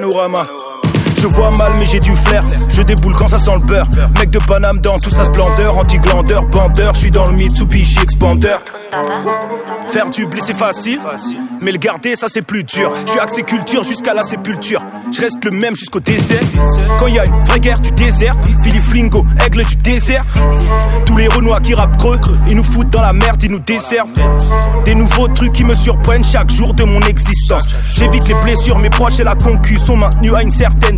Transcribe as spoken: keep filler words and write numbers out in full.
panorama. Je vois mal mais j'ai du flair. Je déboule quand ça sent le beurre. Mec de Paname dans toute sa splendeur. Anti-glandeur, bandeur. Je suis dans le Mitsubishi Expander. Faire du blé c'est facile, mais le garder ça c'est plus dur. Je suis axé culture jusqu'à la sépulture. Je reste le même jusqu'au désert. Quand y a une vraie guerre du désert, Philly Flingo, aigle du désert. Tous les Renois qui rappent creux, ils nous foutent dans la merde, ils nous desservent. Des nouveaux trucs qui me surprennent chaque jour de mon existence. J'évite les blessures, mes proches et la concu sont maintenus à une certaine